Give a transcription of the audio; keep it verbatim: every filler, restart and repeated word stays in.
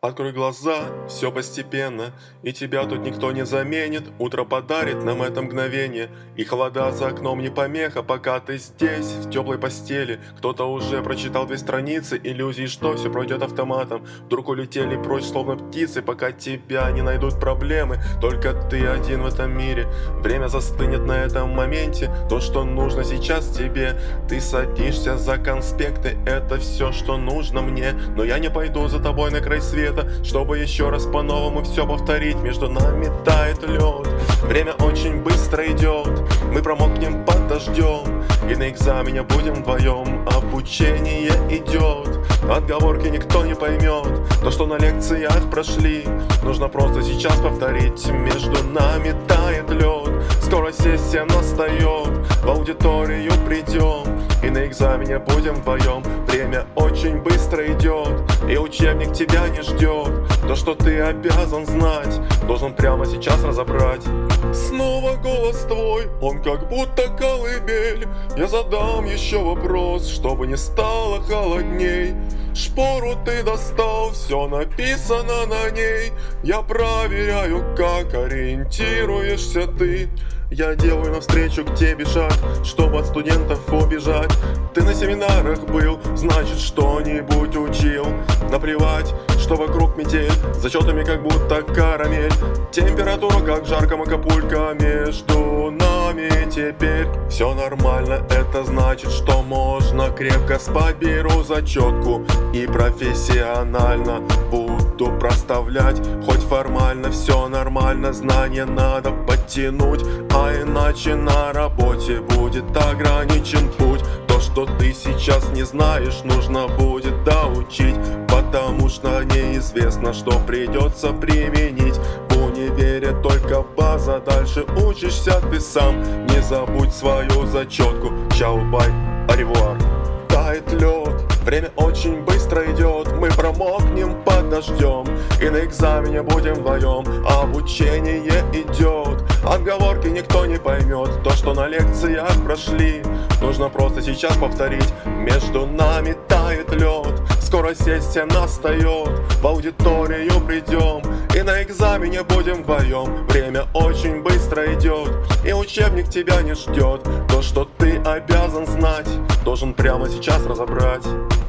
Открой глаза, все постепенно, и тебя тут никто не заменит. Утро подарит нам это мгновение, и холода за окном не помеха, пока ты здесь, в теплой постели. Кто-то уже прочитал две страницы иллюзий, что все пройдет автоматом. Вдруг улетели прочь, словно птицы, пока тебя не найдут проблемы. Только ты один в этом мире, время застынет на этом моменте. То, что нужно сейчас тебе, ты садишься за конспекты. Это все, что нужно мне, но я не пойду за тобой на край света, чтобы еще раз по-новому все повторить. Между нами тает лед, время очень быстро идет, мы промокнем под дождем, и на экзамене будем вдвоем. Обучение идет, отговорки никто не поймет, то, что на лекциях прошли, нужно просто сейчас повторить. Между нами тает лед, скоро сессия настает, в аудиторию придем, и на экзамене будем вдвоем. Время очень быстро идет, и учебник тебя не ждет. То, что ты обязан знать, должен прямо сейчас разобрать. Снова голос твой, он как будто колыбель. Я задам еще вопрос, чтобы не стало холодней. Шпору ты достал, все написано на ней. Я проверяю, как ориентируешься ты. Я делаю навстречу, где бежать, чтобы от студентов убежать. Ты на семинарах был, значит что-нибудь учил. Наплевать, что вокруг метель, зачетами как будто карамель. Температура как в жарком Акапулько, между нами теперь все нормально. Это значит, что можно крепко спать. Беру зачетку и профессионально буду проставлять. Хоть формально все нормально, знания надо подтянуть, а иначе на работе будет ограничен путь. То, что ты сейчас не знаешь, нужно будет доучить, потому что неизвестно, что придется применить. В универе только база, дальше учишься ты сам. Не забудь свою зачетку. Чао, бай, аревуар. Тает лед, время очень быстро идет, мы промокнем под дождем, и на экзамене будем вдвоем. Обучение идет, отговорки никто не поймет, то, что на лекциях прошли, нужно просто сейчас повторить. Между нами тает лед, скоро сессия настает, в аудиторию придем, и на экзамене будем вдвоем. Время очень быстро идет, и учебник тебя не ждет. То, что ты обязан знать, должен прямо сейчас разобрать.